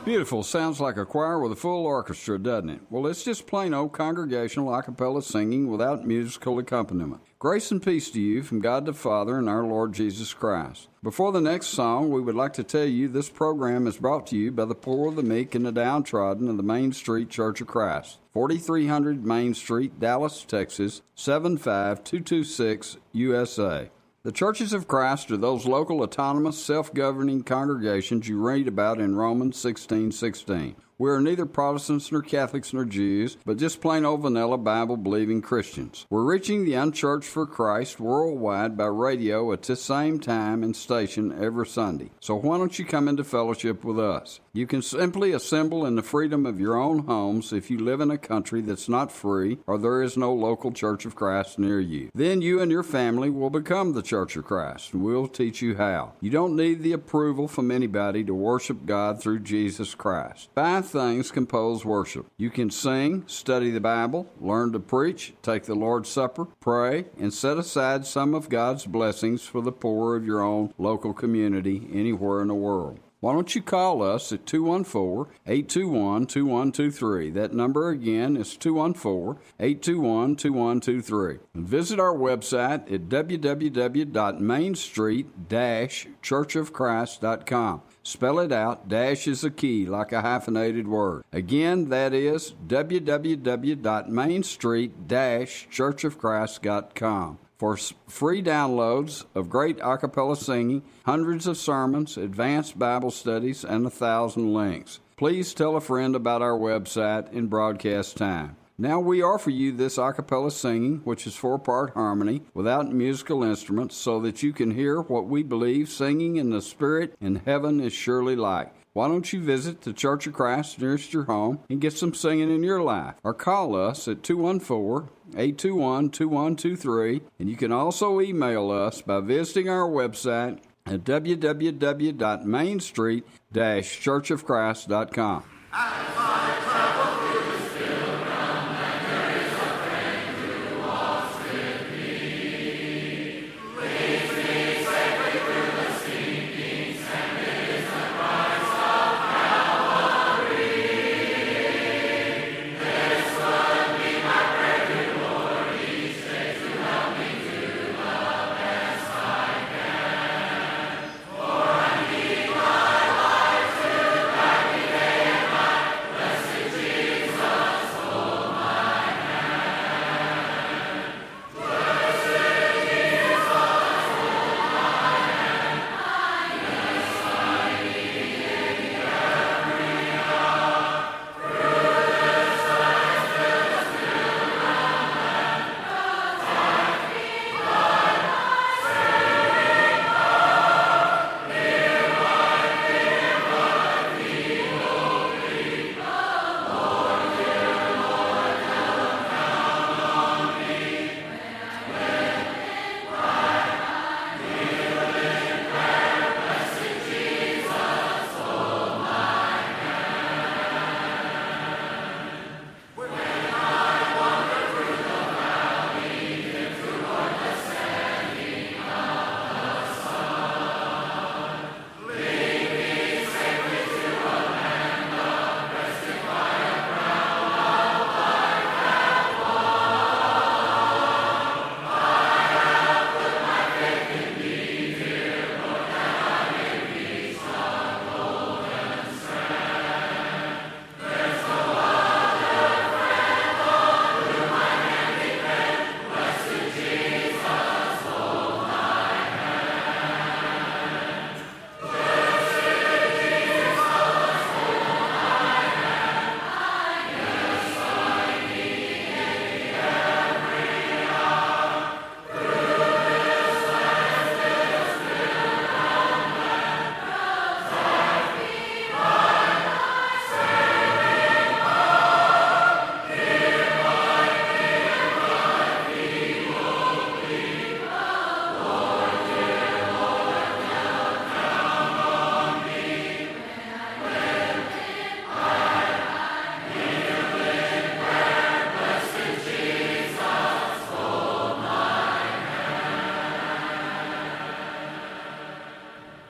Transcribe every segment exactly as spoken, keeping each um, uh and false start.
Beautiful. Sounds like a choir with a full orchestra, doesn't it? Well, it's just plain old congregational a cappella singing without musical accompaniment. Grace and peace to you from God the Father and our Lord Jesus Christ. Before the next song, we would like to tell you this program is brought to you by the poor, the meek, and the downtrodden of the Main Street Church of Christ, forty-three hundred Main Street, Dallas, Texas, seven five two two six, U S A. The Churches of Christ are those local, autonomous, self-governing congregations you read about in Romans sixteen sixteen. We are neither Protestants nor Catholics nor Jews, but just plain old vanilla Bible-believing Christians. We're reaching the unchurched for Christ worldwide by radio at the same time and station every Sunday. So why don't you come into fellowship with us? You can simply assemble in the freedom of your own homes if you live in a country that's not free or there is no local Church of Christ near you. Then you and your family will become the Church of Christ, and we'll teach you how. You don't need the approval from anybody to worship God through Jesus Christ. Five things compose worship. You can sing, study the Bible, learn to preach, take the Lord's Supper, pray, and set aside some of God's blessings for the poor of your own local community anywhere in the world. Why don't you call us at two one four, eight two one, two one two three. That number again is two one four, eight two one, two one two three. And visit our website at w w w dot main street dash church of christ dot com. Spell it out. Dash is a key, like a hyphenated word. Again, that is w w w dot main street dash church of christ dot com. For free downloads of great a cappella singing, hundreds of sermons, advanced Bible studies, and a thousand links. Please tell a friend about our website in broadcast time. Now we offer you this a cappella singing, which is four-part harmony, without musical instruments, so that you can hear what we believe singing in the Spirit in heaven is surely like. Why don't you visit the Church of Christ nearest your home and get some singing in your life? Or call us at two one four, eight two one, two one two three. And you can also email us by visiting our website at w w w dot main street dash church of christ dot com.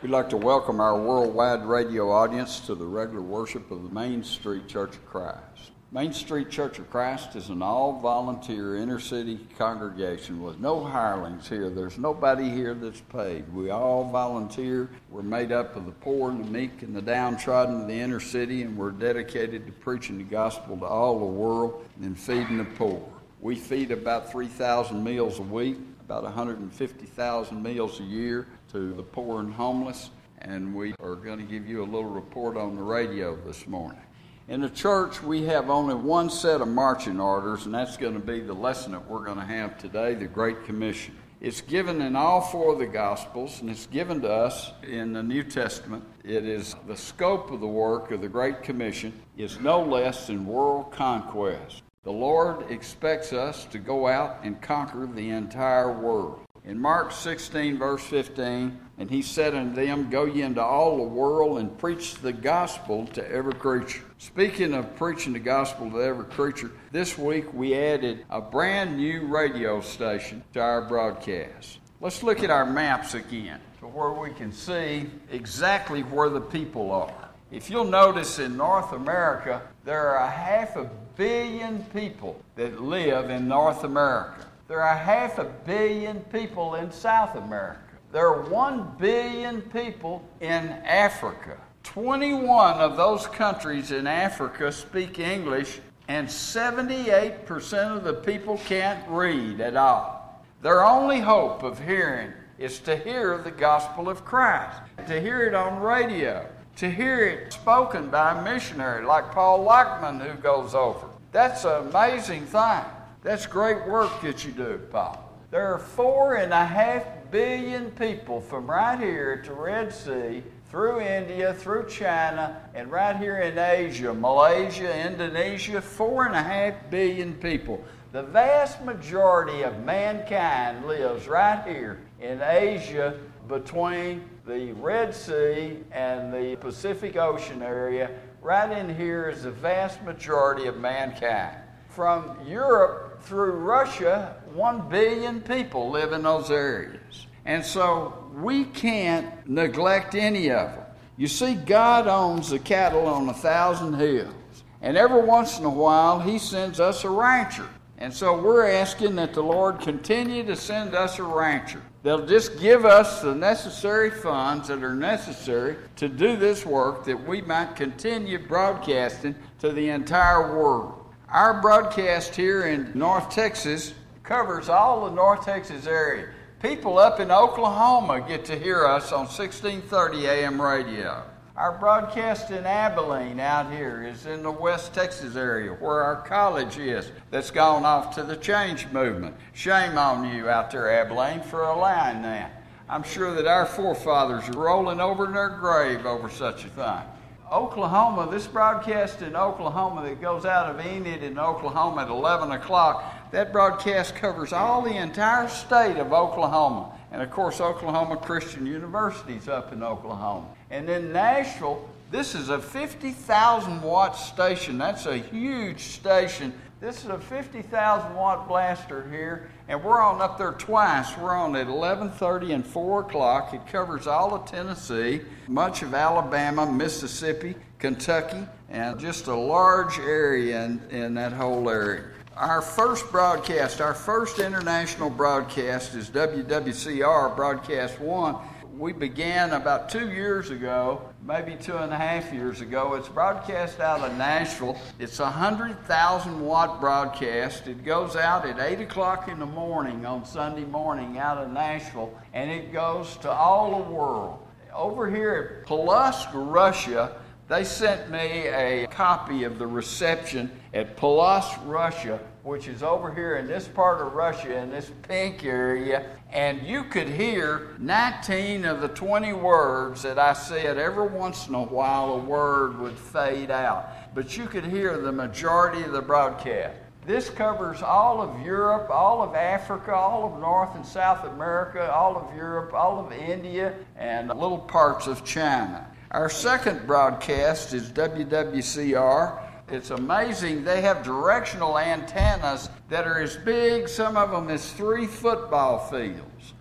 We'd like to welcome our worldwide radio audience to the regular worship of the Main Street Church of Christ. Main Street Church of Christ is an all-volunteer inner-city congregation with no hirelings here. There's nobody here that's paid. We all volunteer. We're made up of the poor and the meek and the downtrodden of the inner city, and we're dedicated to preaching the gospel to all the world and feeding the poor. We feed about three thousand meals a week, about one hundred fifty thousand meals a year to the poor and homeless, and we are going to give you a little report on the radio this morning. In the church, we have only one set of marching orders, and that's going to be the lesson that we're going to have today, the Great Commission. It's given in all four of the Gospels, and it's given to us in the New Testament. It is the scope of the work of the Great Commission is no less than world conquest. The Lord expects us to go out and conquer the entire world. In Mark sixteen, verse fifteen, and he said unto them, Go ye into all the world and preach the gospel to every creature. Speaking of preaching the gospel to every creature, this week we added a brand new radio station to our broadcast. Let's look at our maps again to where we can see exactly where the people are. If you'll notice, in North America, there are a half a billion people that live in North America. There are half a billion people in South America. There are one billion people in Africa. twenty-one of those countries in Africa speak English, and seventy-eight percent of the people can't read at all. Their only hope of hearing is to hear the gospel of Christ, to hear it on radio, to hear it spoken by a missionary like Paul Lockman who goes over. That's an amazing thing. That's great work that you do, Paul. There are four and a half billion people from right here at the Red Sea, through India, through China, and right here in Asia, Malaysia, Indonesia, four and a half billion people. The vast majority of mankind lives right here in Asia between the Red Sea and the Pacific Ocean area. Right in here is the vast majority of mankind. From Europe through Russia, one billion people live in those areas. And so we can't neglect any of them. You see, God owns the cattle on a thousand hills. And every once in a while, he sends us a rancher. And so we're asking that the Lord continue to send us a rancher. They'll just give us the necessary funds that are necessary to do this work, that we might continue broadcasting to the entire world. Our broadcast here in North Texas covers all the North Texas area. People up in Oklahoma get to hear us on sixteen thirty A M radio. Our broadcast in Abilene out here is in the West Texas area where our college is that's gone off to the change movement. Shame on you out there, Abilene, for allowing that. I'm sure that our forefathers are rolling over in their grave over such a thing. Oklahoma, this broadcast in Oklahoma that goes out of Enid in Oklahoma at eleven o'clock, that broadcast covers all the entire state of Oklahoma. And of course, Oklahoma Christian University's up in Oklahoma. And in Nashville, this is a fifty thousand watt station. That's a huge station. This is a fifty thousand watt blaster here, and we're on up there twice. We're on at eleven thirty and four o'clock. It covers all of Tennessee, much of Alabama, Mississippi, Kentucky, and just a large area in, in that whole area. Our first broadcast, our first international broadcast is W W C R Broadcast one. We began about two years ago, maybe two and a half years ago. It's broadcast out of Nashville. It's a one hundred thousand watt broadcast. It goes out at eight o'clock in the morning on Sunday morning out of Nashville, and it goes to all the world. Over here at Polosk, Russia, they sent me a copy of the reception at Polosk, Russia, which is over here in this part of Russia, in this pink area, and you could hear nineteen of the twenty words that I said. Every once in a while, a word would fade out, but you could hear the majority of the broadcast. This covers all of Europe, all of Africa, all of North and South America, all of Europe, all of India, and little parts of China. Our second broadcast is W W C R. It's amazing. They have directional antennas that are as big, some of them as three football fields.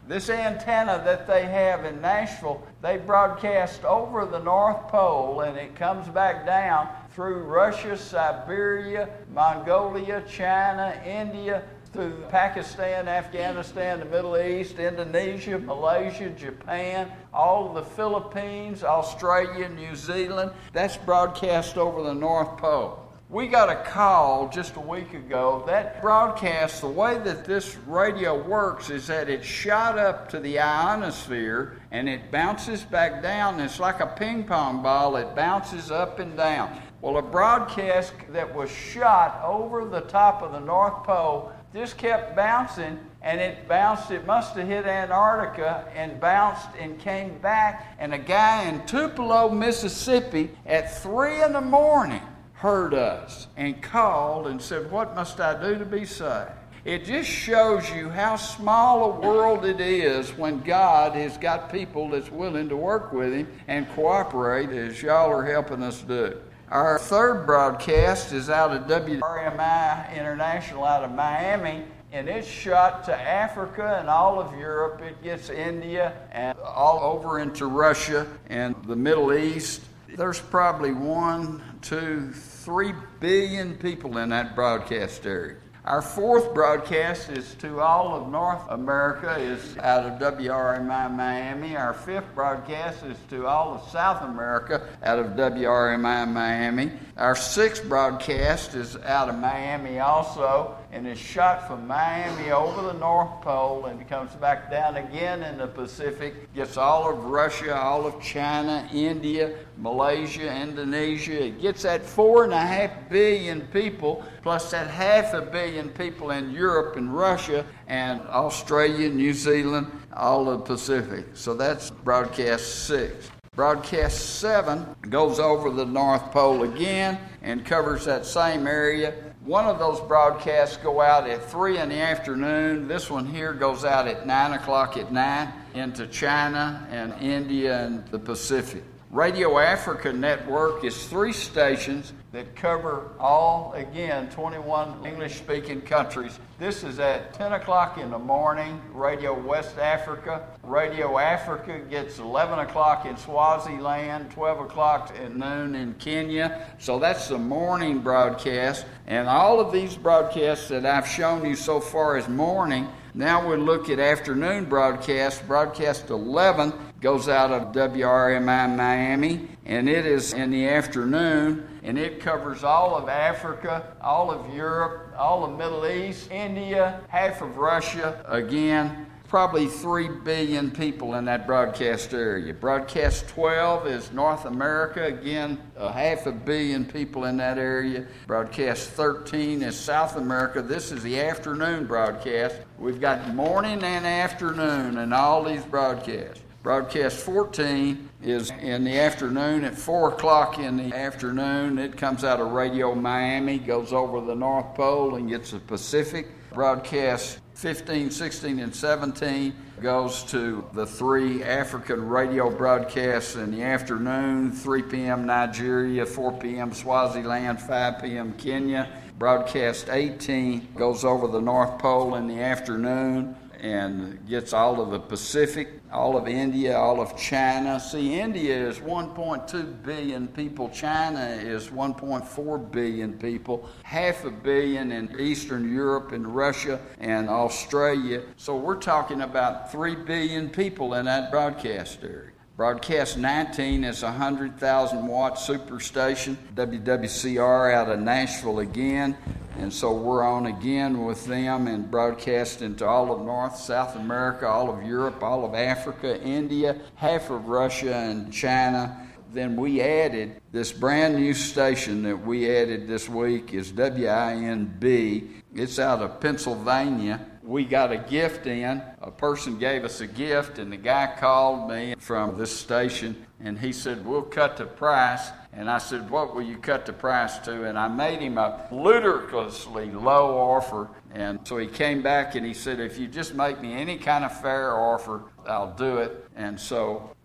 This antenna that they have in Nashville, they broadcast over the North Pole, and it comes back down through Russia, Siberia, Mongolia, China, India, through Pakistan, Afghanistan, the Middle East, Indonesia, Malaysia, Japan, all of the Philippines, Australia, New Zealand. That's broadcast over the North Pole. We got a call just a week ago. That broadcast, the way that this radio works is that it's shot up to the ionosphere and it bounces back down. It's like a ping pong ball. It bounces up and down. Well, a broadcast that was shot over the top of the North Pole just kept bouncing, and it bounced. It must have hit Antarctica and bounced and came back. And a guy in Tupelo, Mississippi, at three in the morning heard us and called and said, "What must I do to be saved?" It just shows you how small a world it is when God has got people that's willing to work with Him and cooperate, as y'all are helping us do. Our third broadcast is out of W R M I International out of Miami, and it's shot to Africa and all of Europe. It gets India and all over into Russia and the Middle East. There's probably one, two, three billion people in that broadcast area. Our fourth broadcast is to all of North America, is out of W R M I Miami. Our fifth broadcast is to all of South America, out of W R M I Miami. Our sixth broadcast is out of Miami also, and is shot from Miami over the North Pole, and it comes back down again in the Pacific, gets all of Russia, all of China, India, Malaysia, Indonesia. It gets that four and a half billion people, plus that half a billion people in Europe and Russia and Australia, New Zealand, all of the Pacific. So that's broadcast six. Broadcast seven goes over the North Pole again and covers that same area. One of those broadcasts go out at three in the afternoon. This one here goes out at nine o'clock at night into China and India and the Pacific. Radio Africa Network is three stations that cover all, again, twenty-one English-speaking countries. This is at ten o'clock in the morning, Radio West Africa. Radio Africa gets eleven o'clock in Swaziland, twelve o'clock at noon in Kenya. So that's the morning broadcast. And all of these broadcasts that I've shown you so far is morning. Now we'll look at afternoon broadcast. Broadcast eleven goes out of W R M I Miami, and it is in the afternoon, and it covers all of Africa, all of Europe, all of Middle East, India, half of Russia. Again, probably three billion people in that broadcast area. Broadcast twelve is North America. Again, a half a billion people in that area. Broadcast thirteen is South America. This is the afternoon broadcast. We've got morning and afternoon in all these broadcasts. Broadcast fourteen is in the afternoon at four o'clock in the afternoon. It comes out of Radio Miami, goes over the North Pole and gets the Pacific. Broadcast fifteen, sixteen, and seventeen goes to the three African radio broadcasts in the afternoon, three p.m. Nigeria, four p.m. Swaziland, five p.m. Kenya. Broadcast eighteen goes over the North Pole in the afternoon and gets all of the Pacific, all of India, all of China. See, India is one point two billion people. China is one point four billion people. Half a billion in Eastern Europe and Russia and Australia. So we're talking about three billion people in that broadcast area. Broadcast nineteen is a one hundred thousand watt superstation, W W C R out of Nashville again. And so we're on again with them and broadcasting to all of North, South America, all of Europe, all of Africa, India, half of Russia and China. Then we added this brand new station that we added this week is W I N B. It's out of Pennsylvania. We got a gift in. A person gave us a gift, and the guy called me from this station, and he said, "We'll cut the price." And I said, "What will you cut the price to?" And I made him a ludicrously low offer. And so he came back and he said, "If you just make me any kind of fair offer, I'll do it." And so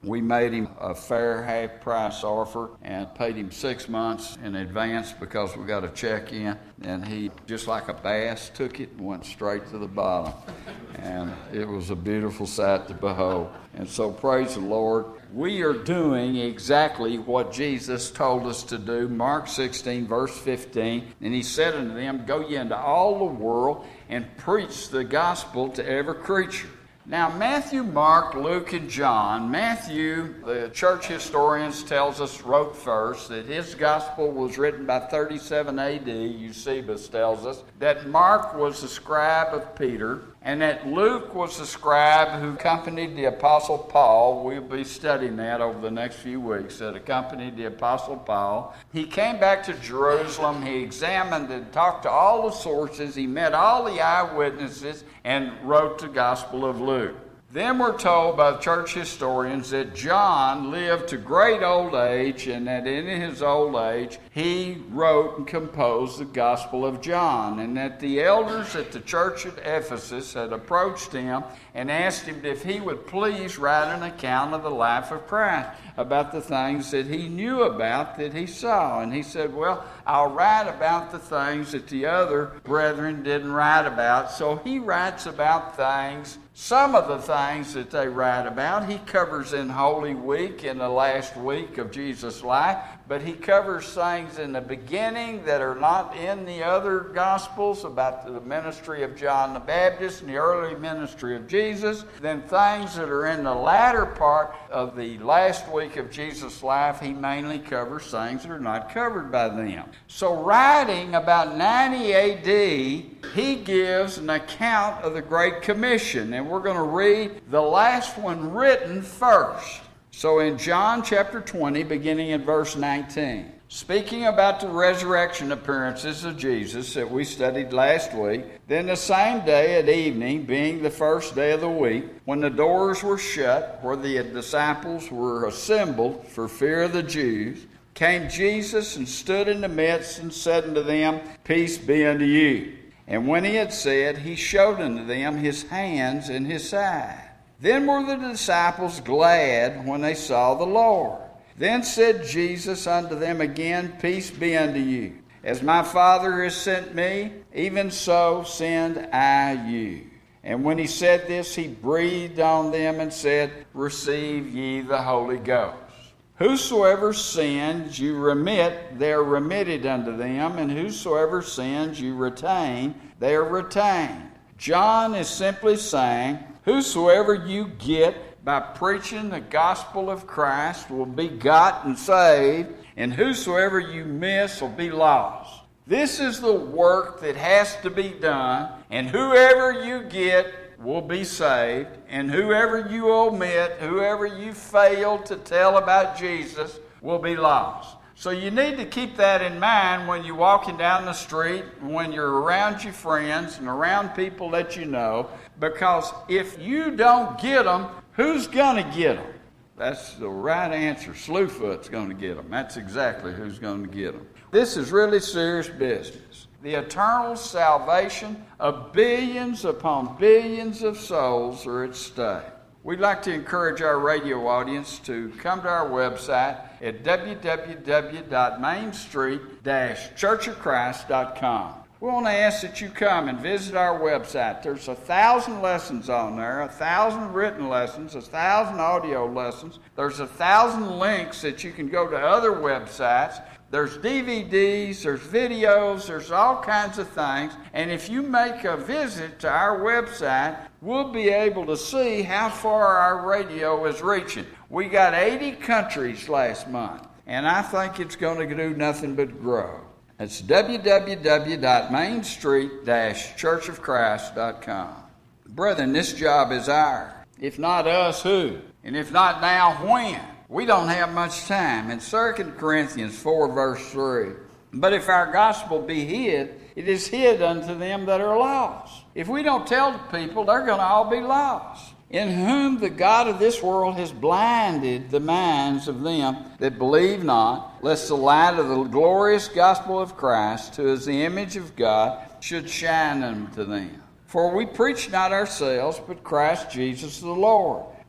We made him a fair half-price offer and paid him six months in advance because we got a check in. And he, just like a bass, took it and went straight to the bottom. And it was a beautiful sight to behold. And so praise the Lord. We are doing exactly what Jesus told us to do. Mark sixteen, verse fifteen. And he said unto them, Go ye into all the world and preach the gospel to every creature. Now, Matthew, Mark, Luke, and John, Matthew, the church historians tells us, wrote first that his gospel was written by thirty-seven A D Eusebius tells us that Mark was the scribe of Peter, and that Luke was the scribe who accompanied the Apostle Paul. We'll be studying that over the next few weeks, that accompanied the Apostle Paul. He came back to Jerusalem. He examined and talked to all the sources. He met all the eyewitnesses and wrote the Gospel of Luke. Then we're told by the church historians that John lived to great old age, and that in his old age he wrote and composed the Gospel of John, and that the elders at the church at Ephesus had approached him and asked him if he would please write an account of the life of Christ, about the things that he knew about, that he saw. And he said, well, I'll write about the things that the other brethren didn't write about. So he writes about things, some of the things that they write about. He covers in Holy Week, in the last week of Jesus' life, but he covers things in the beginning that are not in the other Gospels, about the ministry of John the Baptist and the early ministry of Jesus. Then things that are in the latter part of the last week of Jesus' life, he mainly covers things that are not covered by them. So writing about ninety A D, he gives an account of the Great Commission, and we're going to read the last one written first. So in John chapter twenty, beginning in verse nineteen, speaking about the resurrection appearances of Jesus that we studied last week, then the same day at evening, being the first day of the week, when the doors were shut, where the disciples were assembled for fear of the Jews, came Jesus and stood in the midst and said unto them, Peace be unto you. And when he had said, he showed unto them his hands and his side. Then were the disciples glad when they saw the Lord. Then said Jesus unto them again, Peace be unto you. As my Father has sent me, even so send I you. And when he said this, he breathed on them and said, Receive ye the Holy Ghost. Whosoever sins you remit, they are remitted unto them, and whosoever sins you retain, they are retained. John is simply saying, whosoever you get by preaching the gospel of Christ will be got and saved, and whosoever you miss will be lost. This is the work that has to be done, and whoever you get will be saved, and whoever you omit, whoever you fail to tell about Jesus will be lost. So you need to keep that in mind when you're walking down the street, when you're around your friends and around people that you know, because if you don't get them, who's going to get them? That's the right answer. Slewfoot's going to get them. That's exactly who's going to get them. This is really serious business. The eternal salvation of billions upon billions of souls are at stake. We'd like to encourage our radio audience to come to our website at w w w dot main street dash church of christ dot com. We want to ask that you come and visit our website. There's a thousand lessons on there, a thousand written lessons, a thousand audio lessons. There's a thousand links that you can go to other websites. There's D V Ds, there's videos, there's all kinds of things. And if you make a visit to our website, we'll be able to see how far our radio is reaching. We got eighty countries last month, and I think it's going to do nothing but grow. It's w w w dot main street dash church of christ dot com. Brethren, this job is ours. If not us, who? And if not now, when? We don't have much time. In Second Corinthians four, verse three, but if our gospel be hid, it is hid unto them that are lost. If we don't tell the people, they're going to all be lost. In whom the God of this world has blinded the minds of them that believe not, lest the light of the glorious gospel of Christ, who is the image of God, should shine unto them. For we preach not ourselves, but Christ Jesus the Lord,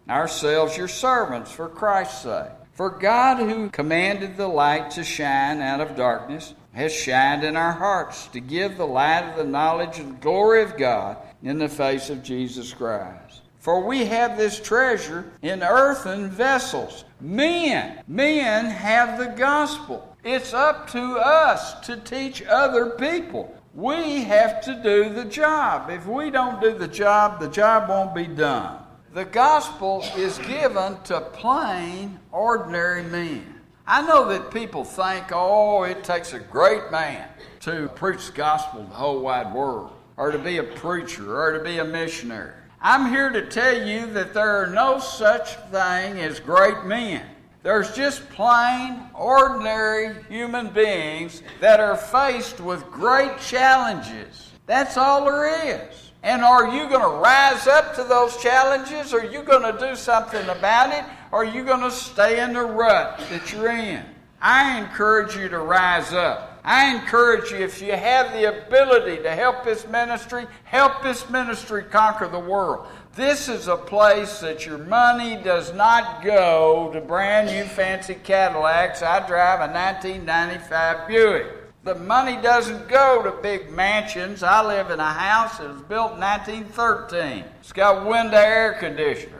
ourselves your servants for Christ's sake. For God, who commanded the light to shine out of darkness, has shined in our hearts to give the light of the knowledge of the glory of God in the face of Jesus Christ. For we have this treasure in earthen vessels. Men, men have the gospel. It's up to us to teach other people. We have to do the job. If we don't do the job, the job won't be done. The gospel is given to plain, ordinary men. I know that people think, oh, it takes a great man to preach the gospel to the whole wide world, or to be a preacher, or to be a missionary. I'm here to tell you that there are no such thing as great men. There's just plain, ordinary human beings that are faced with great challenges. That's all there is. And are you going to rise up to those challenges? Are you going to do something about it? Or are you going to stay in the rut that you're in? I encourage you to rise up. I encourage you, if you have the ability to help this ministry, help this ministry conquer the world. This is a place that your money does not go to brand new fancy Cadillacs. I drive a nineteen ninety-five Buick. The money doesn't go to big mansions. I live in a house that was built in nineteen thirteen. It's got window air conditioners.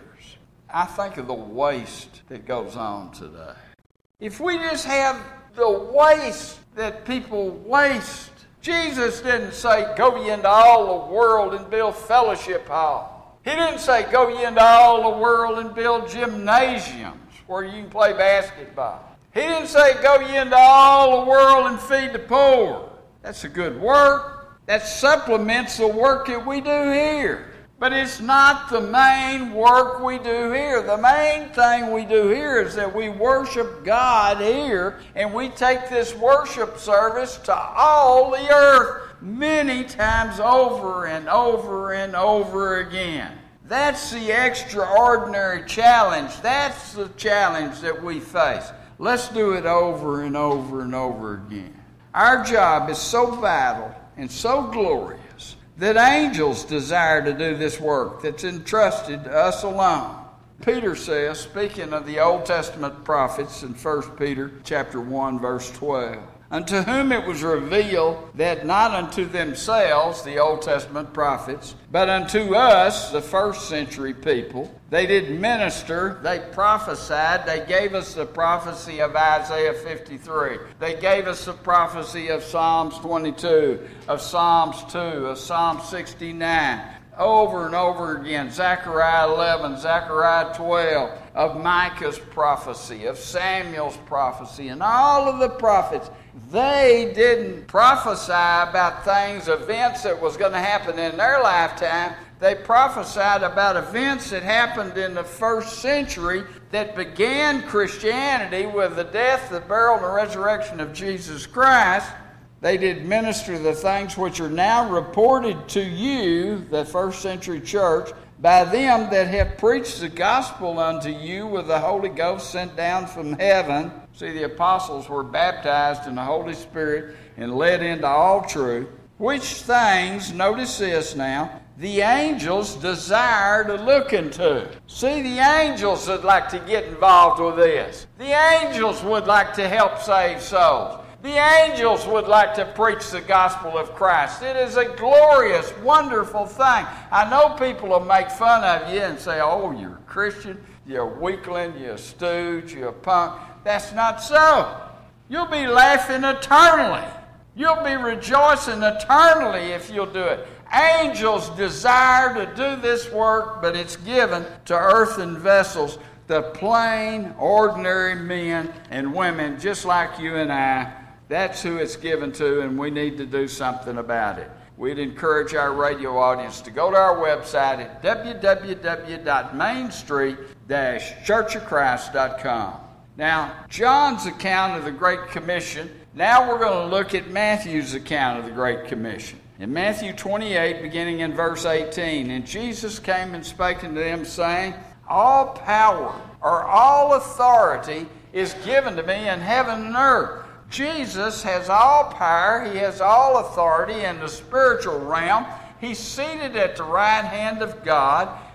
I think of the waste that goes on today. If we just have the waste that people waste, Jesus didn't say, go ye into all the world and build fellowship hall. He didn't say, go ye into all the world and build gymnasiums where you can play basketball. He didn't say, go ye into all the world and feed the poor. That's a good work. That supplements the work that we do here. But it's not the main work we do here. The main thing we do here is that we worship God here, and we take this worship service to all the earth many times over and over and over again. That's the extraordinary challenge. That's the challenge that we face. Let's do it over and over and over again. Our job is so vital and so glorious that angels desire to do this work that's entrusted to us alone. Peter says, speaking of the Old Testament prophets in First Peter chapter one, verse twelve, unto whom it was revealed that not unto themselves, the Old Testament prophets, but unto us, the first century people, they did minister, they prophesied, they gave us the prophecy of Isaiah fifty-three. They gave us the prophecy of Psalms twenty-two, of Psalms two, of Psalm sixty-nine. Over and over again, Zechariah eleven, Zechariah twelve, of Micah's prophecy, of Samuel's prophecy, and all of the prophets. They didn't prophesy about things, events that was going to happen in their lifetime. They prophesied about events that happened in the first century that began Christianity with the death, the burial, and the resurrection of Jesus Christ. They did minister the things which are now reported to you, the first century church, by them that have preached the gospel unto you with the Holy Ghost sent down from heaven. See, the apostles were baptized in the Holy Spirit and led into all truth. Which things, notice this now, the angels desire to look into. See, the angels would like to get involved with this. The angels would like to help save souls. The angels would like to preach the gospel of Christ. It is a glorious, wonderful thing. I know people will make fun of you and say, oh, you're a Christian, you're a weakling, you're a stooge, you're a punk. That's not so. You'll be laughing eternally. You'll be rejoicing eternally if you'll do it. Angels desire to do this work, but it's given to earthen vessels, the plain, ordinary men and women just like you and I. That's who it's given to, and we need to do something about it. We'd encourage our radio audience to go to our website at w w w dot main street dash church of christ dot com. Now, John's account of the Great Commission, now we're going to look at Matthew's account of the Great Commission. In Matthew twenty-eight, beginning in verse eighteen, and Jesus came and spake unto them, saying, all power, or all authority, is given to me in heaven and earth. Jesus has all power. He has all authority in the spiritual realm. He's seated at the right hand of God.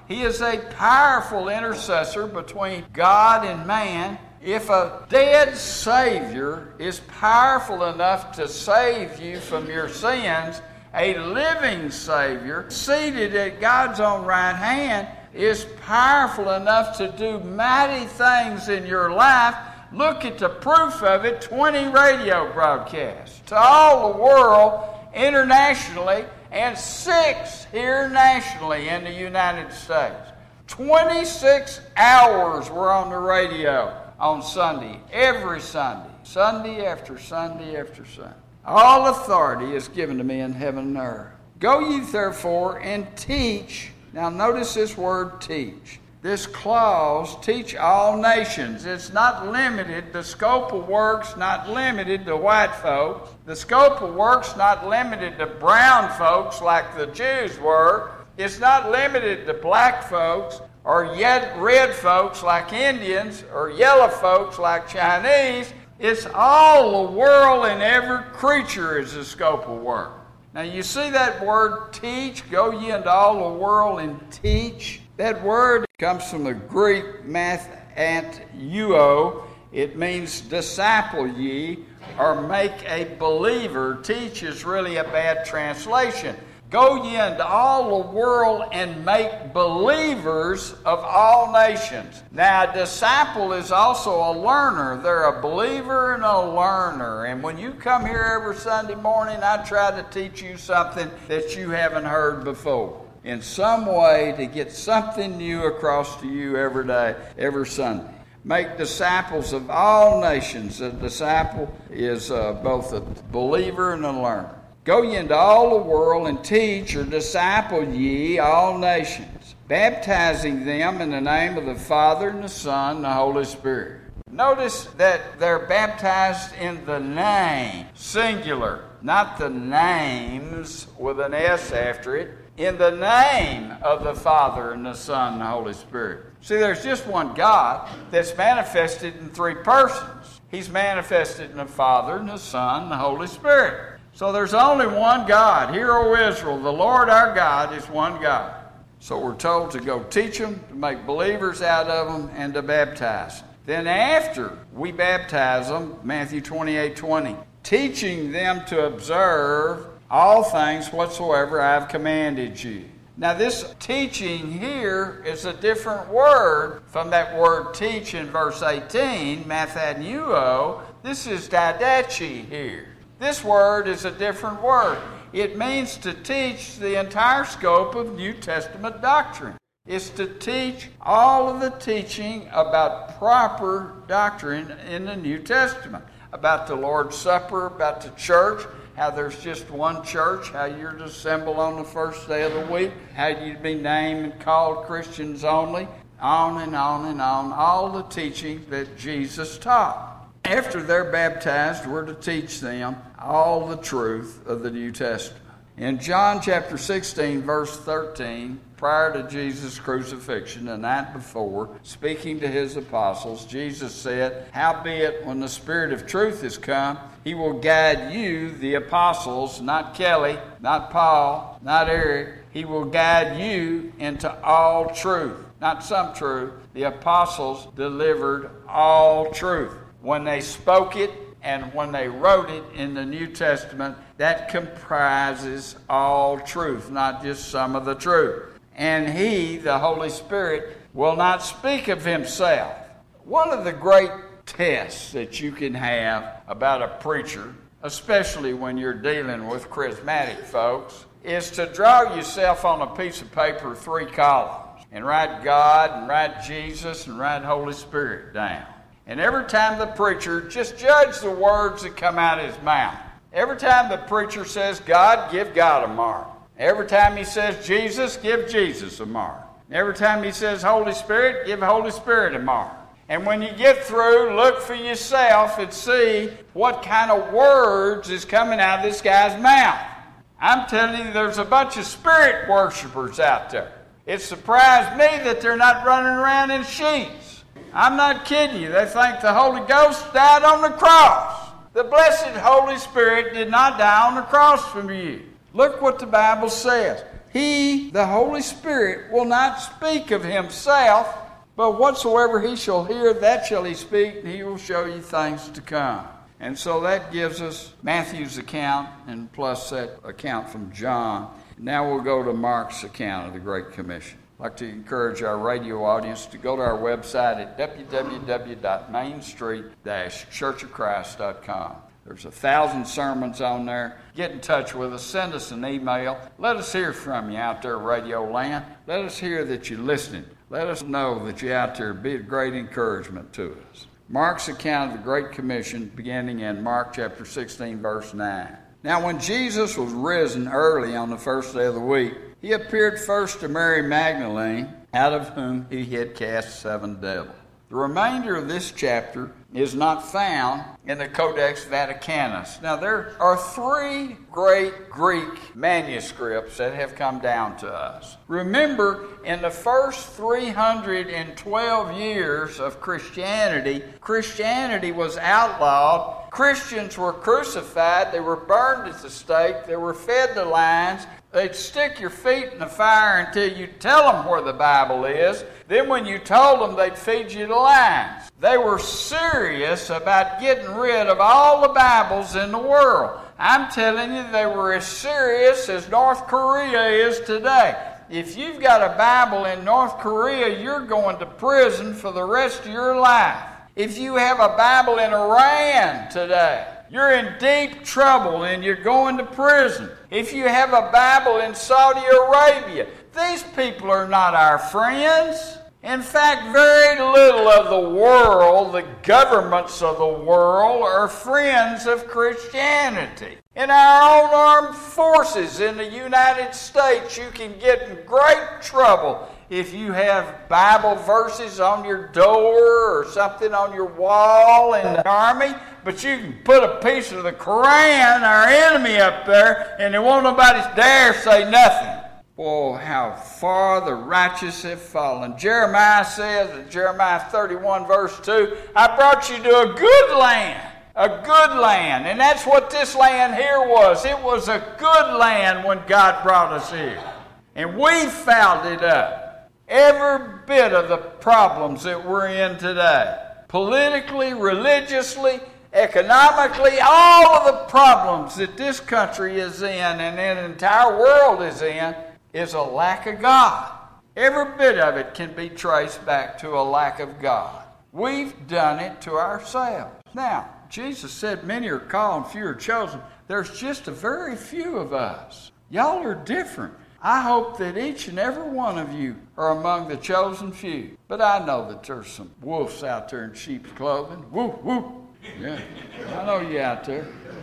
He is a powerful intercessor between God and man. If a dead Savior is powerful enough to save you from your sins, a living Savior seated at God's own right hand is powerful enough to do mighty things in your life. Look at the proof of it, twenty radio broadcasts to all the world internationally and six here nationally in the United States. twenty-six hours were on the radio on Sunday, every Sunday, Sunday after Sunday after Sunday. All authority is given to me in heaven and earth. Go ye therefore and teach. Now notice this word teach. This clause, teach all nations. It's not limited. The scope of work's not limited to white folks. The scope of work's not limited to brown folks like the Jews were. It's not limited to black folks or yet red folks like Indians or yellow folks like Chinese. It's all the world, and every creature is the scope of work. Now you see that word teach, go ye into all the world and teach. That word comes from the Greek math antuo. It means disciple ye or make a believer. Teach is really a bad translation. Go ye into all the world and make believers of all nations. Now, a disciple is also a learner. They're a believer and a learner. And when you come here every Sunday morning, I try to teach you something that you haven't heard before. In some way to get something new across to you every day, every Sunday. Make disciples of all nations. A disciple is uh, both a believer and a learner. Go ye into all the world and teach or disciple ye all nations, baptizing them in the name of the Father and the Son and the Holy Spirit. Notice that they're baptized in the name, singular, not the names with an S after it, in the name of the Father and the Son and the Holy Spirit. See, there's just one God that's manifested in three persons. He's manifested in the Father and the Son and the Holy Spirit. So there's only one God. Hear, O Israel, the Lord our God is one God. So we're told to go teach them, to make believers out of them, and to baptize them. Then after we baptize them, Matthew twenty-eight twenty, teaching them to observe all things whatsoever I have commanded you. Now this teaching here is a different word from that word teach in verse eighteen, mathanuo. This is didache here. This word is a different word. It means to teach the entire scope of New Testament doctrine. It's to teach all of the teaching about proper doctrine in the New Testament. About the Lord's Supper, about the church, how there's just one church, how you're to assemble on the first day of the week, how you'd be named and called Christians only, on and on and on, all the teaching that Jesus taught. After they're baptized, we're to teach them all the truth of the New Testament. In John chapter sixteen, verse thirteen, prior to Jesus' crucifixion, the night before, speaking to his apostles, Jesus said, howbeit, when the Spirit of truth is come, he will guide you, the apostles, not Kelly, not Paul, not Eric. He will guide you into all truth. Not some truth. The apostles delivered all truth. When they spoke it and when they wrote it in the New Testament, that comprises all truth, not just some of the truth. And he, the Holy Spirit, will not speak of himself. One of the great tests that you can have about a preacher, especially when you're dealing with charismatic folks, is to draw yourself on a piece of paper three columns and write God and write Jesus and write Holy Spirit down. And every time the preacher, just judge the words that come out of his mouth. Every time the preacher says God, give God a mark. Every time he says Jesus, give Jesus a mark. Every time he says Holy Spirit, give Holy Spirit a mark. And when you get through, look for yourself and see what kind of words is coming out of this guy's mouth. I'm telling you, there's a bunch of spirit worshipers out there. It surprised me that they're not running around in sheets. I'm not kidding you. They think the Holy Ghost died on the cross. The blessed Holy Spirit did not die on the cross for you. Look what the Bible says. He, the Holy Spirit, will not speak of himself, but whatsoever he shall hear, that shall he speak, and he will show you things to come. And so that gives us Matthew's account and plus that account from John. Now we'll go to Mark's account of the Great Commission. I'd like to encourage our radio audience to go to our website at w w w dot main street dash church of christ dot com. There's a thousand sermons on there. Get in touch with us. Send us an email. Let us hear from you out there, Radio Land. Let us hear that you're listening. Let us know that you're out there. Be a great encouragement to us. Mark's account of the Great Commission, beginning in Mark chapter sixteen, verse nine. Now when Jesus was risen early on the first day of the week, he appeared first to Mary Magdalene, out of whom he had cast seven devils. The remainder of this chapter is not found in the Codex Vaticanus. Now, there are three great Greek manuscripts that have come down to us. Remember, in the first three hundred twelve years of Christianity, Christianity was outlawed. Christians were crucified. They were burned at the stake. They were fed to lions. They'd stick your feet in the fire until you tell them where the Bible is. Then when you told them, they'd feed you to lions. They were serious about getting rid of all the Bibles in the world. I'm telling you, they were as serious as North Korea is today. If you've got a Bible in North Korea, you're going to prison for the rest of your life. If you have a Bible in Iran today, you're in deep trouble and you're going to prison. If you have a Bible in Saudi Arabia, these people are not our friends. In fact, very little of the world, the governments of the world, are friends of Christianity. In our own armed forces in the United States, you can get in great trouble if you have Bible verses on your door or something on your wall in the army, but you can put a piece of the Quran, our enemy, up there, and there won't nobody dare say nothing. Oh, how far the righteous have fallen. Jeremiah says in Jeremiah thirty-one, verse two, I brought you to a good land. A good land. And that's what this land here was. It was a good land when God brought us here. And we fouled it up. Every bit of the problems that we're in today, politically, religiously, economically, all of the problems that this country is in and the entire world is in is a lack of God. Every bit of it can be traced back to a lack of God. We've done it to ourselves. Now, Jesus said many are called and few are chosen. There's just a very few of us. Y'all are different. I hope that each and every one of you are among the chosen few. But I know that there's some wolves out there in sheep's clothing. Woo, woo. Yeah, I know you out there.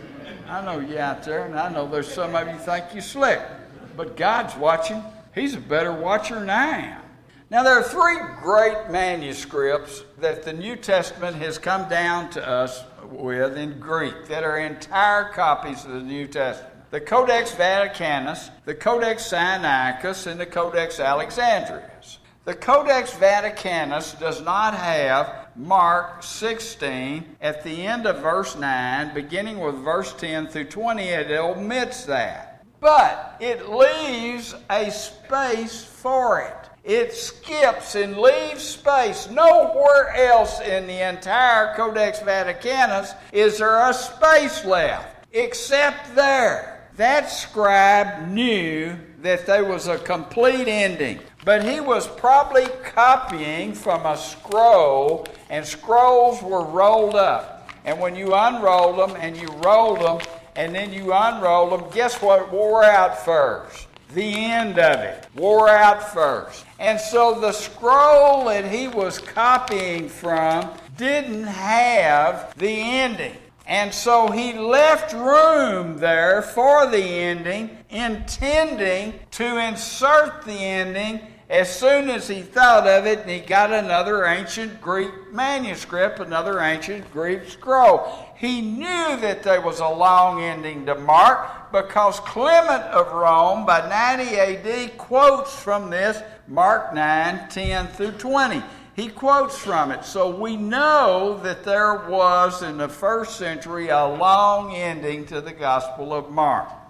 I know you out there, and I know there's some of you think you slick. But God's watching. He's a better watcher than I am. Now, there are three great manuscripts that the New Testament has come down to us with in Greek that are entire copies of the New Testament. The Codex Vaticanus, the Codex Sinaiticus, and the Codex Alexandrinus. The Codex Vaticanus does not have Mark sixteen at the end of verse nine, beginning with verse ten through twenty. It omits that. But it leaves a space for it. It skips and leaves space. Nowhere else in the entire Codex Vaticanus is there a space left, except there. That scribe knew that there was a complete ending, but he was probably copying from a scroll, and scrolls were rolled up. And when you unrolled them and you rolled them and then you unrolled them, guess what wore out first? The end of it wore out first. And so the scroll that he was copying from didn't have the ending. And so he left room there for the ending, intending to insert the ending as soon as he thought of it, and he got another ancient Greek manuscript, another ancient Greek scroll. He knew that there was a long ending to Mark because Clement of Rome, by ninety A D, quotes from this, Mark nine, ten through twenty. He quotes from it. So we know that there was, in the first century, a long ending to the Gospel of Mark.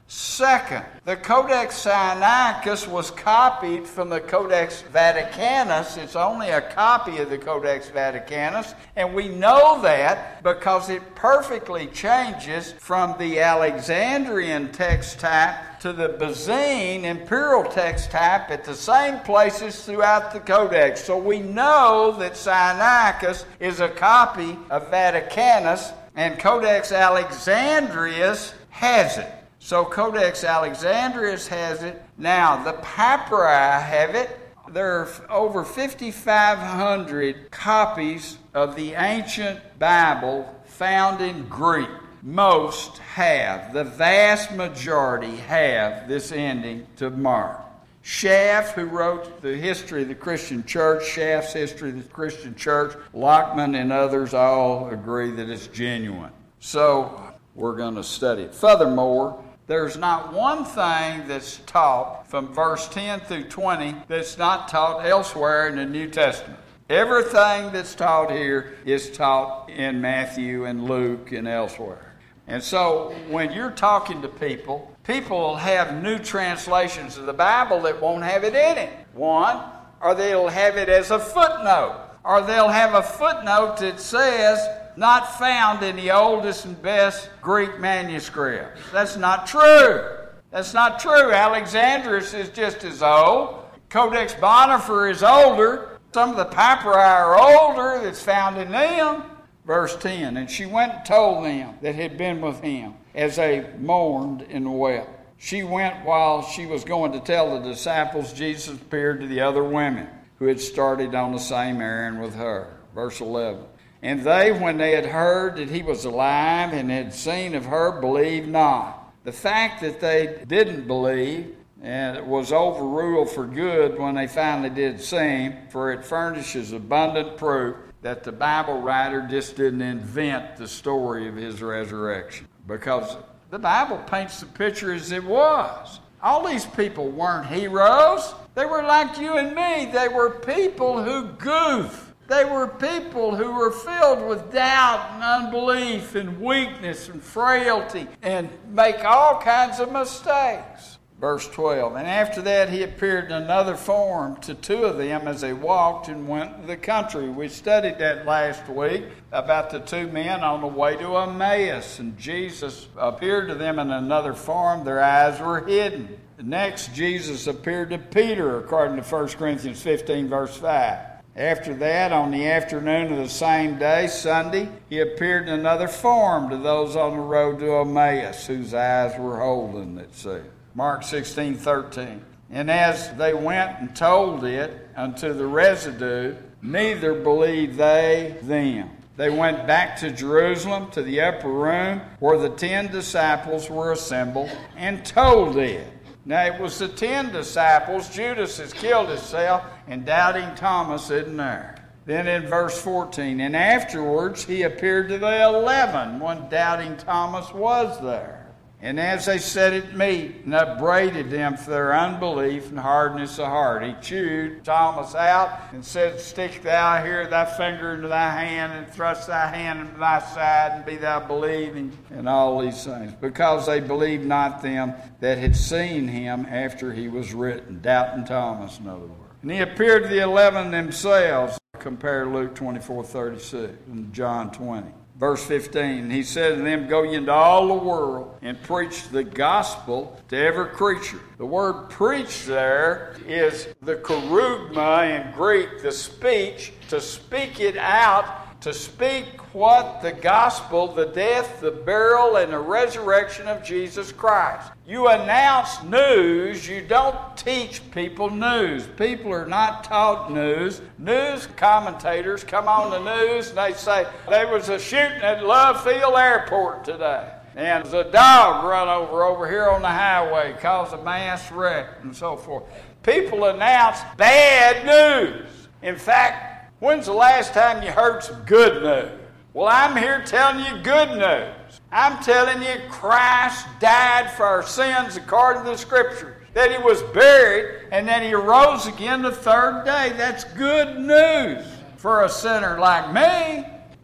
Second, the Codex Sinaiticus was copied from the Codex Vaticanus. It's only a copy of the Codex Vaticanus, and we know that because it perfectly changes from the Alexandrian text type to the Byzantine imperial text type at the same places throughout the Codex. So we know that Sinaiticus is a copy of Vaticanus, and Codex Alexandrius has it. So Codex Alexandrius has it. Now, the papyri have it. There are over fifty-five hundred copies of the ancient Bible found in Greek. Most have, the vast majority have this ending to Mark. Schaff, who wrote the history of the Christian church, Schaff's history of the Christian church, Lockman and others all agree that it's genuine. So we're going to study it. Furthermore, there's not one thing that's taught from verse ten through twenty that's not taught elsewhere in the New Testament. Everything that's taught here is taught in Matthew and Luke and elsewhere. And so when you're talking to people, people will have new translations of the Bible that won't have it in it. One, or they'll have it as a footnote. Or they'll have a footnote that says, not found in the oldest and best Greek manuscripts. That's not true. That's not true. Alexandrius is just as old. Codex Bonifer is older. Some of the papyri are older that's found in them. Verse ten, and she went and told them that had been with him as they mourned and wept. She went while she was going to tell the disciples. Jesus appeared to the other women who had started on the same errand with her. Verse eleven. And they, when they had heard that he was alive and had seen of her, believed not. The fact that they didn't believe and it was overruled for good when they finally did see him, for it furnishes abundant proof that the Bible writer just didn't invent the story of his resurrection. Because the Bible paints the picture as it was. All these people weren't heroes. They were like you and me. They were people who goofed. They were people who were filled with doubt and unbelief and weakness and frailty and make all kinds of mistakes. Verse twelve, and after that he appeared in another form to two of them as they walked and went to the country. We studied that last week about the two men on the way to Emmaus. And Jesus appeared to them in another form. Their eyes were hidden. Next, Jesus appeared to Peter, according to First Corinthians fifteen, verse five. After that, on the afternoon of the same day, Sunday, he appeared in another form to those on the road to Emmaus, whose eyes were holden, it says. Mark sixteen, thirteen. And as they went and told it unto the residue, neither believed they them. They went back to Jerusalem, to the upper room, where the ten disciples were assembled, and told it. Now it was the ten disciples. Judas has killed himself, and doubting Thomas isn't there. Then in verse fourteen, and afterwards he appeared to the eleven, when doubting Thomas was there. And as they sat at meat, and upbraided them for their unbelief and hardness of heart, he chewed Thomas out and said, stick thou here thy finger into thy hand, and thrust thy hand into thy side, and be thou believing, and all these things. Because they believed not them that had seen him after he was written. Doubting Thomas, in other words. And he appeared to the eleven themselves. Compare Luke twenty-four, thirty-six and John twenty. Verse fifteen, he said to them, go ye into all the world and preach the gospel to every creature. The word preach there is the kerugma in Greek, the speech, to speak it out, to speak what the gospel, the death, the burial, and the resurrection of Jesus Christ. You announce news, you don't teach people news. People are not taught news. News commentators come on the news and they say, there was a shooting at Love Field Airport today. And there's a dog run over over here on the highway, caused a mass wreck, and so forth. People announce bad news. In fact, when's the last time you heard some good news? Well, I'm here telling you good news. I'm telling you Christ died for our sins according to the Scriptures, that he was buried, and that he arose again the third day. That's good news for a sinner like me.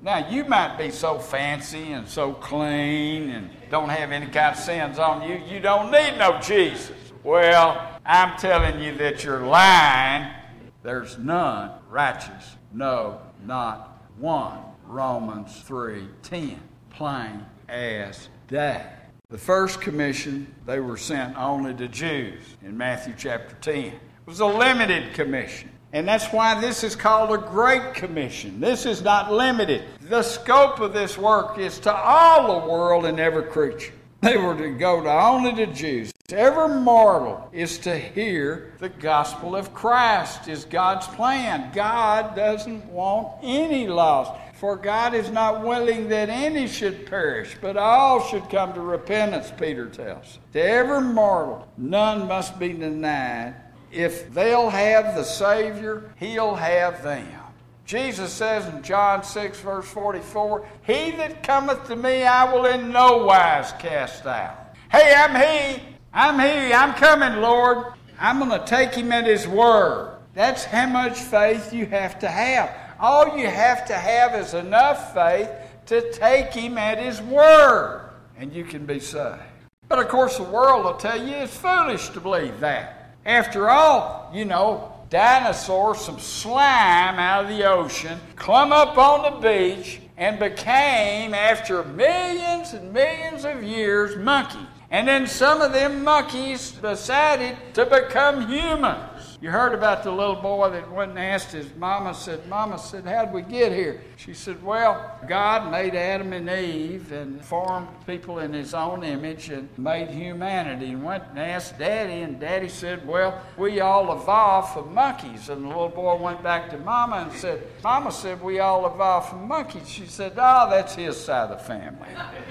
Now, you might be so fancy and so clean and don't have any kind of sins on you, you don't need no Jesus. Well, I'm telling you that you're lying. There's none righteous, no, not one. Romans three ten, plain as day. The first commission, they were sent only to Jews in Matthew chapter ten. It was a limited commission. And that's why this is called a Great Commission. This is not limited. The scope of this work is to all the world and every creature. They were to go to only to Jews. Every mortal is to hear the gospel of Christ is God's plan. God doesn't want any lost. For God is not willing that any should perish, but all should come to repentance, Peter tells us. To every mortal, none must be denied. If they'll have the Savior, He'll have them. Jesus says in John six, verse forty-four, He that cometh to me, I will in no wise cast out. Hey, I'm He. I'm He. I'm coming, Lord. I'm going to take Him at His word. That's how much faith you have to have. All you have to have is enough faith to take Him at His word, and you can be saved. But of course, the world will tell you it's foolish to believe that. After all, you know, dinosaurs, some slime out of the ocean, clumb up on the beach and became, after millions and millions of years, monkeys. And then some of them monkeys decided to become humans. You heard about the little boy that went and asked his mama, said, Mama said, how'd we get here? She said, well, God made Adam and Eve and formed people in His own image and made humanity. And went and asked Daddy, and Daddy said, well, we all evolved from monkeys. And the little boy went back to Mama and said, Mama said we all evolved from monkeys. She said, oh, that's his side of the family.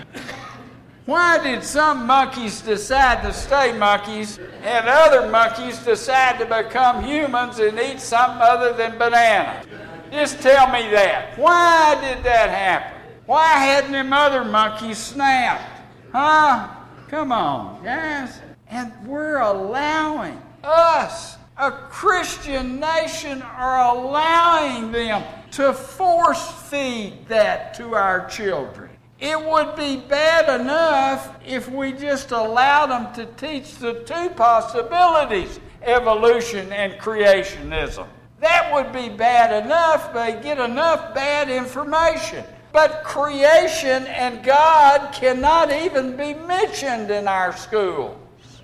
Why did some monkeys decide to stay monkeys and other monkeys decide to become humans and eat something other than bananas? Just tell me that. Why did that happen? Why hadn't them other monkeys snapped? Huh? Come on, guys. And we're allowing us, a Christian nation, are allowing them to force feed that to our children. It would be bad enough if we just allowed them to teach the two possibilities, evolution and creationism. That would be bad enough. They get enough bad information. But creation and God cannot even be mentioned in our schools.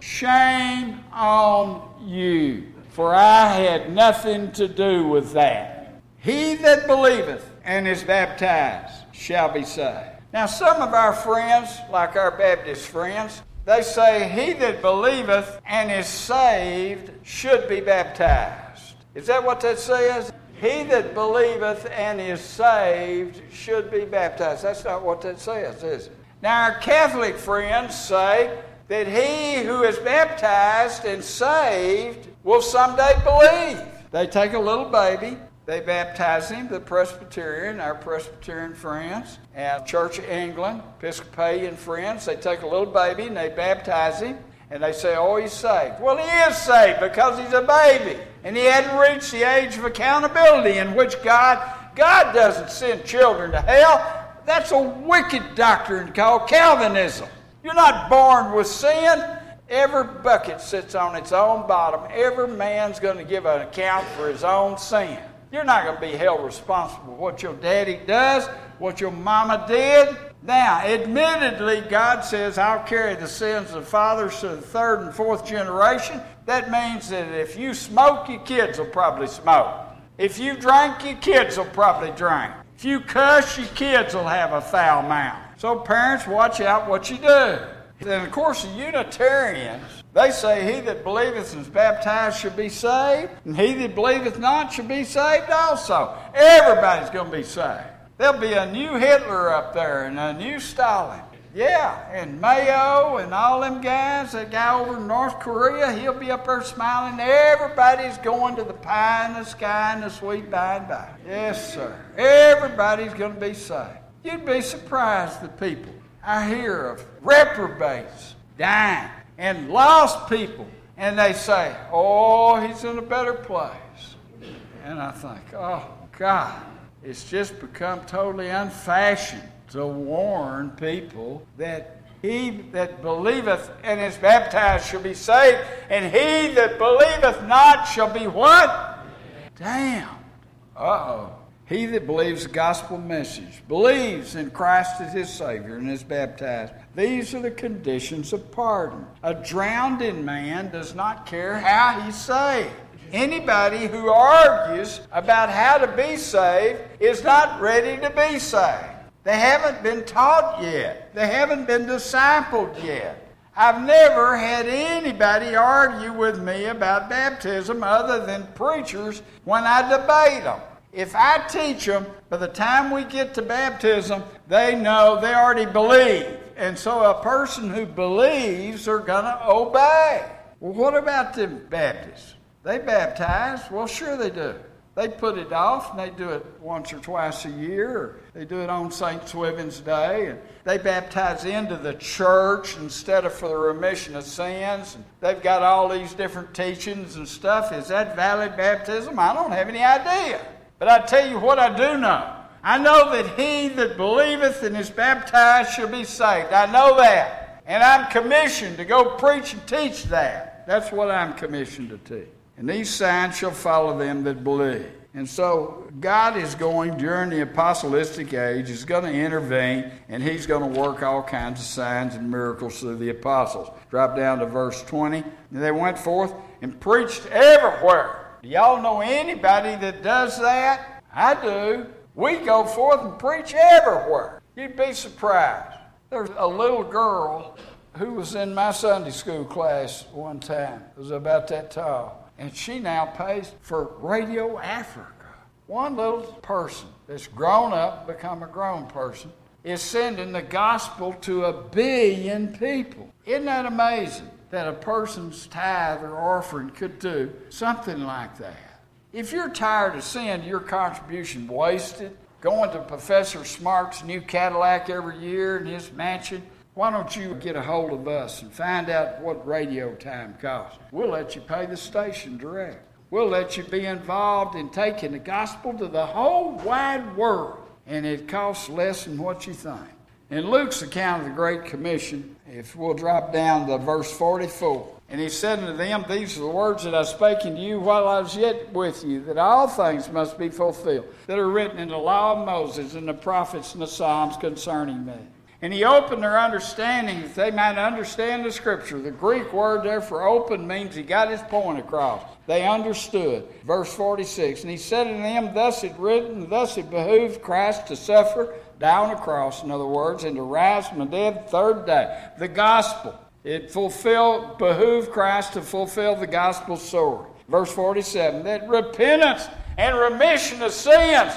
Shame on you, for I had nothing to do with that. He that believeth and is baptized shall be saved. Now, some of our friends, like our Baptist friends, they say, he that believeth and is saved should be baptized. Is that what that says? He that believeth and is saved should be baptized. That's not what that says, is it? Now, our Catholic friends say that he who is baptized and saved will someday believe. They take a little baby. They baptize him, the Presbyterian, our Presbyterian friends, and Church of England, Episcopalian friends. They take a little baby and they baptize him, and they say, oh, he's saved. Well, he is saved because he's a baby, and he hadn't reached the age of accountability in which God, God doesn't send children to hell. That's a wicked doctrine called Calvinism. You're not born with sin. Every bucket sits on its own bottom. Every man's going to give an account for his own sin. You're not going to be held responsible for what your daddy does, what your mama did. Now, admittedly, God says, I'll carry the sins of fathers to the third and fourth generation. That means that if you smoke, your kids will probably smoke. If you drink, your kids will probably drink. If you cuss, your kids will have a foul mouth. So parents, watch out what you do. Then, of course, the Unitarians, they say he that believeth and is baptized should be saved, and he that believeth not should be saved also. Everybody's going to be saved. There'll be a new Hitler up there and a new Stalin. Yeah, and Mayo and all them guys, that guy over in North Korea, he'll be up there smiling. Everybody's going to the pie in the sky and the sweet by and by. Yes, sir. Everybody's going to be saved. You'd be surprised at people. I hear of reprobates dying and lost people, and they say, oh, he's in a better place. And I think, oh, God, it's just become totally unfashioned to warn people that he that believeth and is baptized shall be saved, and he that believeth not shall be what? Damned. Uh-oh. He that believes the gospel message, believes in Christ as his Savior and is baptized. These are the conditions of pardon. A drowned-in man does not care how he's saved. Anybody who argues about how to be saved is not ready to be saved. They haven't been taught yet. They haven't been discipled yet. I've never had anybody argue with me about baptism other than preachers when I debate them. If I teach them, by the time we get to baptism, they know they already believe. And so a person who believes are going to obey. Well, what about the Baptists? They baptize? Well, sure they do. They put it off, and they do it once or twice a year. Or they do it on Saint Swithin's Day. And they baptize into the church instead of for the remission of sins. And they've got all these different teachings and stuff. Is that valid baptism? I don't have any idea. But I tell you what I do know. I know that he that believeth and is baptized shall be saved. I know that. And I'm commissioned to go preach and teach that. That's what I'm commissioned to teach. And these signs shall follow them that believe. And so God is going, during the apostolistic age, is going to intervene, and he's going to work all kinds of signs and miracles through the apostles. Drop down to verse twenty. And they went forth and preached everywhere. Do y'all know anybody that does that? I do. We go forth and preach everywhere. You'd be surprised. There's a little girl who was in my Sunday school class one time. It was about that tall. And she now pays for Radio Africa. One little person that's grown up, become a grown person, is sending the gospel to a billion people. Isn't that amazing that a person's tithe or offering could do something like that? If you're tired of seeing your contribution wasted, going to Professor Smart's new Cadillac every year in his mansion, why don't you get a hold of us and find out what radio time costs? We'll let you pay the station direct. We'll let you be involved in taking the gospel to the whole wide world. And it costs less than what you think. In Luke's account of the Great Commission, if we'll drop down to verse forty-four, and he said unto them, These are the words that I spake unto you while I was yet with you, that all things must be fulfilled, that are written in the law of Moses and the prophets and the Psalms concerning me. And he opened their understanding that they might understand the Scripture. The Greek word there for open means he got his point across. They understood. Verse forty-six, And he said unto them, Thus it written, thus it behooved Christ to suffer, die on the cross, in other words, and to rise from the dead the third day. The gospel. It fulfilled, behooved Christ to fulfill the gospel story. Verse forty-seven, that repentance and remission of sins.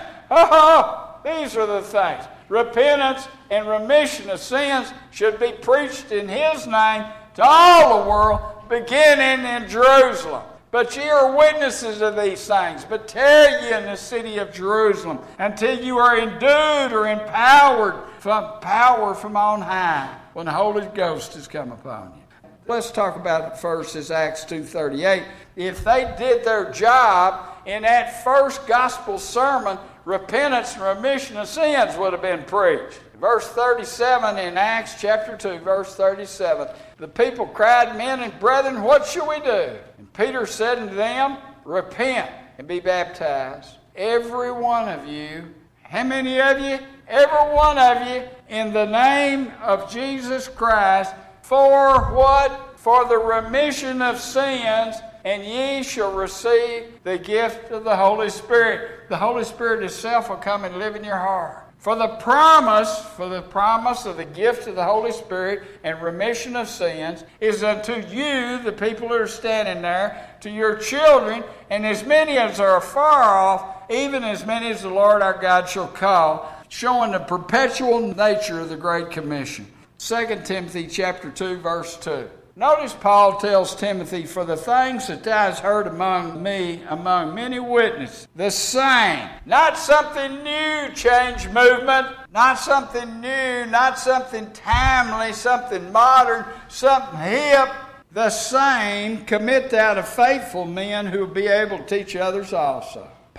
Oh, these are the things. Repentance and remission of sins should be preached in his name to all the world, beginning in Jerusalem. But ye are witnesses of these things. But tarry ye in the city of Jerusalem until you are endued or empowered from power from on high, when the Holy Ghost has come upon you. Let's talk about it first as Acts two thirty-eight. If they did their job in that first gospel sermon, repentance and remission of sins would have been preached. Verse thirty-seven in Acts chapter two, verse thirty-seven. The people cried, Men and brethren, what shall we do? And Peter said unto them, Repent and be baptized, every one of you. How many of you? Every one of you, in the name of Jesus Christ, for what? For the remission of sins, and ye shall receive the gift of the Holy Spirit. The Holy Spirit itself will come and live in your heart. For the promise, for the promise of the gift of the Holy Spirit and remission of sins is unto you, the people who are standing there, to your children, and as many as are far off, even as many as the Lord our God shall call, showing the perpetual nature of the Great Commission. Second Timothy chapter two, verse two. Notice Paul tells Timothy, For the things that thou hast heard among me, among many witnesses, the same, not something new, change movement, not something new, not something timely, something modern, something hip, the same, commit thou to faithful men who will be able to teach others also.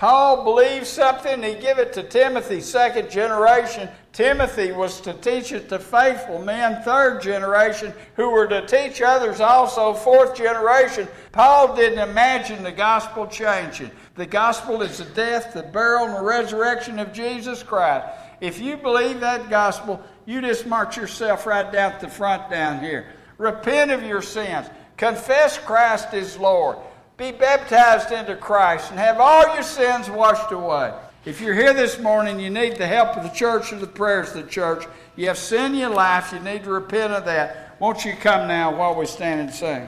Paul believed something, he gave it to Timothy, second generation. Timothy was to teach it to faithful men, third generation, who were to teach others also, fourth generation. Paul didn't imagine the gospel changing. The gospel is the death, the burial, and the resurrection of Jesus Christ. If you believe that gospel, you just march yourself right down at the front down here. Repent of your sins. Confess Christ is Lord. Be baptized into Christ and have all your sins washed away. If you're here this morning, you need the help of the church or the prayers of the church. You have sin in your life, you need to repent of that. Won't you come now while we stand and sing?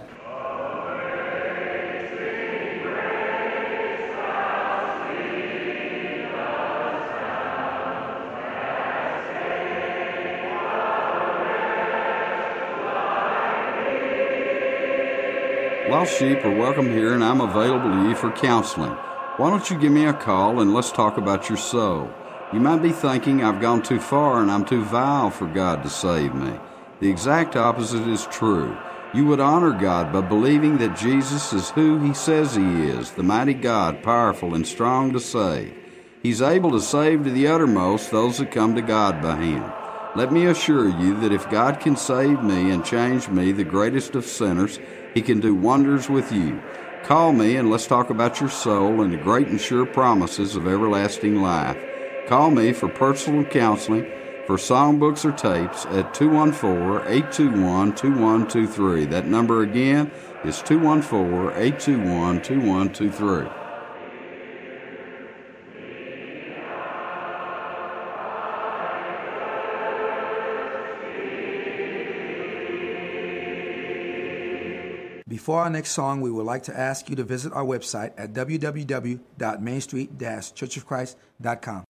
Lost sheep are welcome here, and I'm available to you for counseling. Why don't you give me a call and let's talk about your soul? You might be thinking I've gone too far and I'm too vile for God to save me. The exact opposite is true. You would honor God by believing that Jesus is who He says He is, the mighty God, powerful and strong to save. He's able to save to the uttermost those that come to God by Him. Let me assure you that if God can save me and change me, the greatest of sinners, He can do wonders with you. Call me and let's talk about your soul and the great and sure promises of everlasting life. Call me for personal counseling, for songbooks or tapes at two one four, eight two one, two one two three. That number again is two one four, eight two one, two one two three. Before our next song, we would like to ask you to visit our website at w w w dot main street dash church of christ dot com.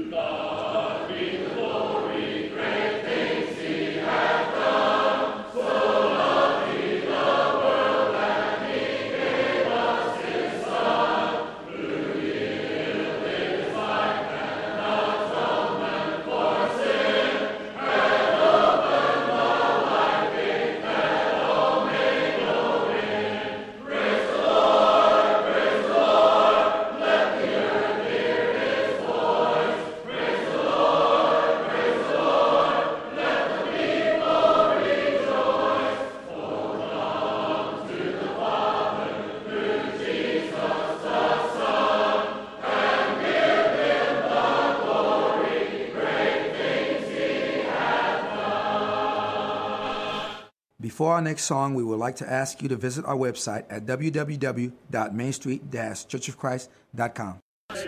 Before our next song, we would like to ask you to visit our website at w w w dot main street dash church of christ dot com.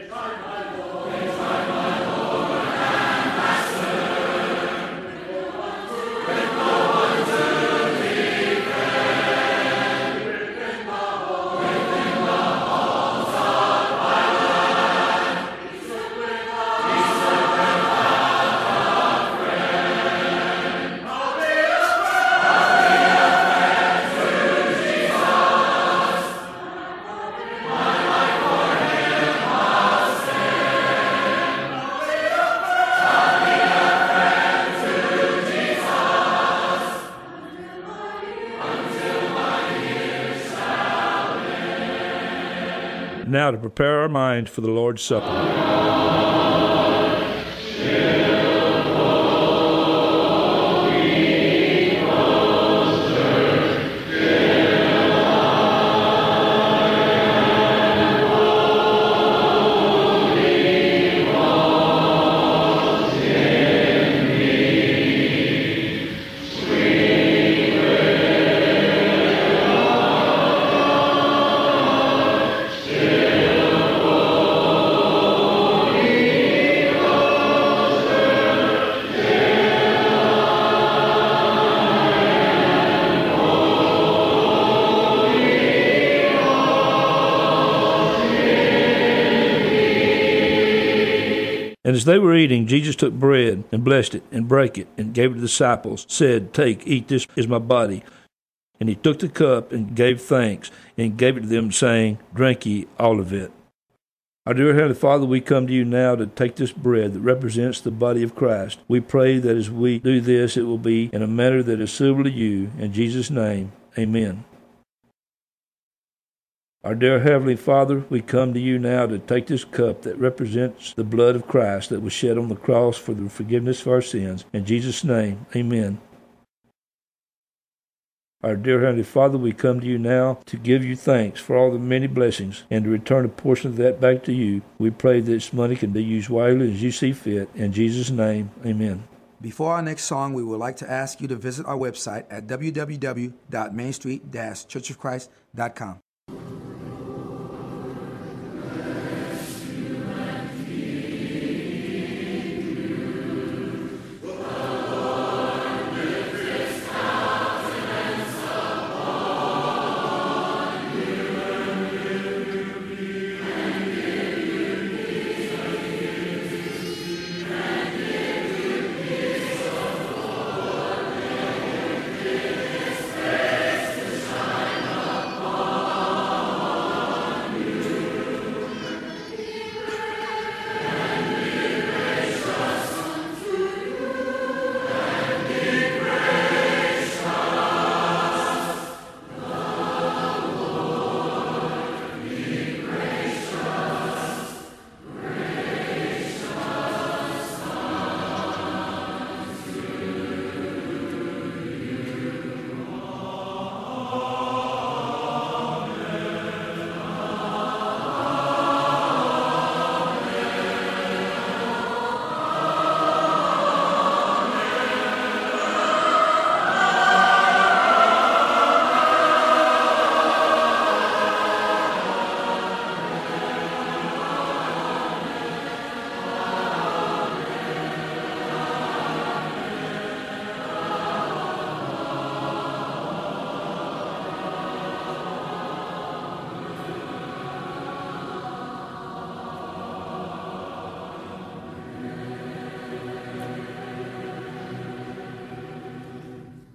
Now to prepare our minds for the Lord's Supper. And as they were eating, Jesus took bread and blessed it and brake it and gave it to the disciples, said, "Take, eat, this is my body." And he took the cup and gave thanks and gave it to them, saying, "Drink ye all of it." Our dear Heavenly Father, we come to you now to take this bread that represents the body of Christ. We pray that as we do this, it will be in a manner that is suitable to you. In Jesus' name, amen. Our dear Heavenly Father, we come to you now to take this cup that represents the blood of Christ that was shed on the cross for the forgiveness of our sins. In Jesus' name, amen. Our dear Heavenly Father, we come to you now to give you thanks for all the many blessings and to return a portion of that back to you. We pray that this money can be used wisely as you see fit. In Jesus' name, amen. Before our next song, we would like to ask you to visit our website at w w w dot main street dash church of christ dot com.